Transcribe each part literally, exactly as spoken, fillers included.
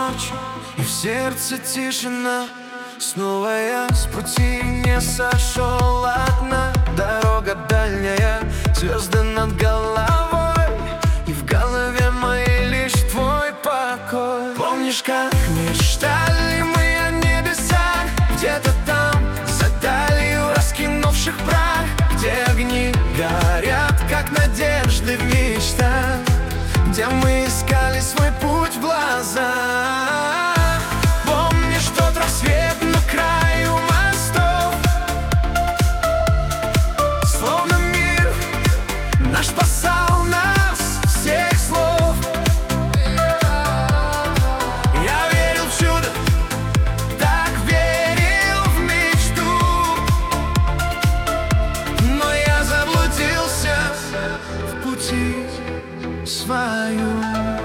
ночь, и в сердце тишина. Снова я с пути не сошел, одна дорога дальняя, звезды над головой, и в голове моей лишь твой покой. Помнишь, как мечтали мы о небесах, где-то там, за далью раскинувших прах, где огни горят, как надежды в мечтах, где мы искали свой путь в глазах. Помнишь тот рассвет на краю мостов, словно мир наш спасал нас всех слов. Я верил в чудо, так верил в мечту, но я заблудился в пути свою.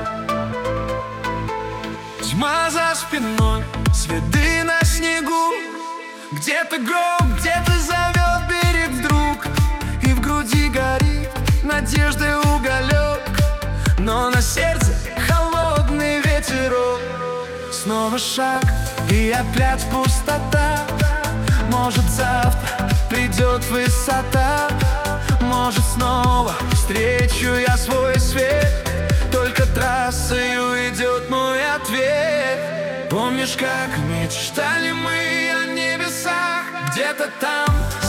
Тьма за спиной, следы на снегу, где-то гром, где-то зовет берег вдруг, и в груди горит надежды уголек, но на сердце холодный ветерок. Снова шаг, и опять пустота. Может, завтра придет высота, может, снова встречу я свой свет, только трассою идет мой ответ. Помнишь, как мечтали мы о небесах, где-то там,